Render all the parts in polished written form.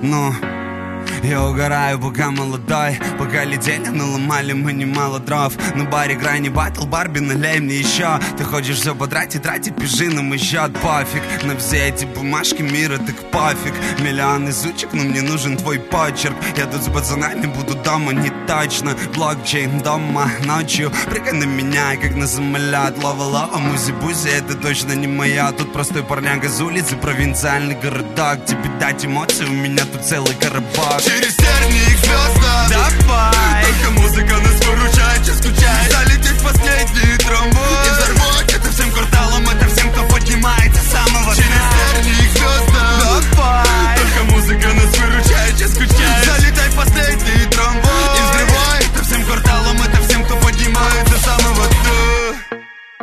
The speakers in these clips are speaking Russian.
Ну, я угораю, пока молодой, пока летели, наломали мы немало дров. На баре крайний батл, Барби, налей мне еще. Ты хочешь все потратить, тратить, пиши нам еще. Пофиг на все эти бумажки мира, так пофиг. Миллион изучек, но мне нужен твой почерк. Я тут с пацанами буду дома, не точно. Блокчейн дома ночью, прыгай на меня, как на самолет. Лова-лова, музи-бузи, это точно не моя. Тут простой парняга с улицы, провинциальный городок. Тебе дать эмоции, у меня тут целый коробок. Через тернии к звездам Давай. Только музыка нас выручает, че скучает. Залететь в последний трамвай и взорвать это всем кварталом, это всем, кто поднимается с самого дна. Через тернии к звездам Давай. Только музыка нас выручает, че скучает. Залетай в последний трамвай и взрывай это всем кварталом, это всем, кто поднимается с самого дна.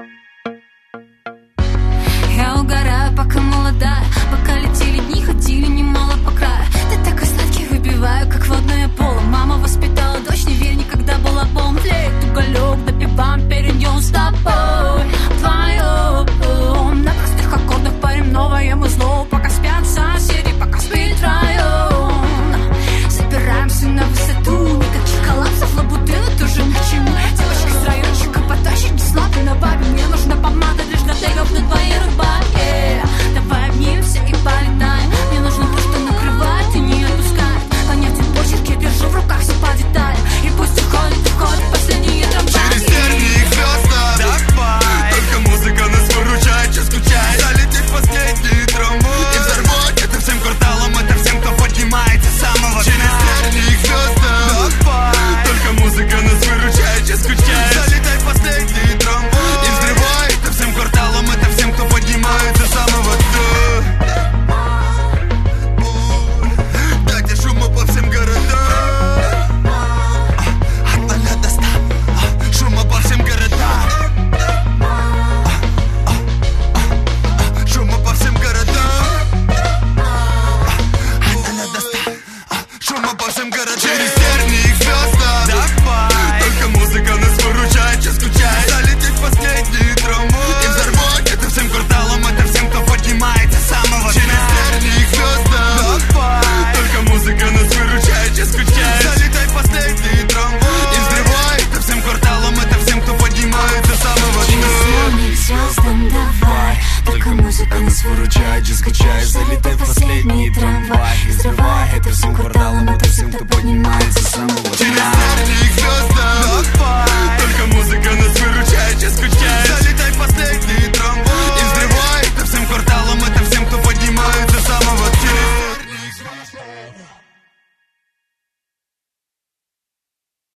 Я угораю, пока молодая, пока летели дни, ходили немало по краю. Ты такой сладкий, выпиваю, как водное поло. Мама воспитала дочь, не верь, никогда была полна. Тлеет уголек, допиваем, перейдем с тобой вдвоем. На простых аккордах парим новое музло. Пока спят соседи, пока спит район. Забираемся на высоту, никаких коллапсов, лабутены тоже ни к чему. Девочка с райончика потащит кислоты на бабе. Мне нужна помада лишь для тегов на твоей рубахе. Давай обнимемся и полетаем. Мне нужно то, что накрывает и не отпускает. Понятен почерк, я держу в руках все по деталям. И пусть уходит последние трамваи. Через тернии к звездам Давай. Только музыка нас выручает, че скучает. Залететь в последний трамвай и взорвать это всем кварталом, это всем, кто поднимается с самого дна. Через тернии к звездам Давай. Только музыка нас выручает, че скучает. Залетай в последний трамвай и взрывай это всем кварталом, это всем, кто поднимается с самого дна. Дайте шума по всем городам. От нуля до ста. Шума по всем городам. Шума по всем городам. От нуля до ста. Шума по всем городам. Через тернии к звездам Давай. Только музыка нас выручает, че скучает. Залететь в последний трамвай и взорвать это всем кварталом, это всем, кто поднимается с самого дна. Через тернии к звездам Давай. Только музыка нас выручает, че скучает. Залетай в последний трамвай и взрывай это всем кварталом, это всем, кто поднимается с самого дна. К звездам давай. Только музыка нас выручает, же скачаешь. Залетай в последний трамвай и взрывай это всем кварталом, это всем, кто поднимается с самого дна. Через тернии к звездам Давай. Только музыка нас выручает, че скучает. Залетай в последний трамвай и взрывай это всем кварталом, это всем, кто поднимается с самого дна.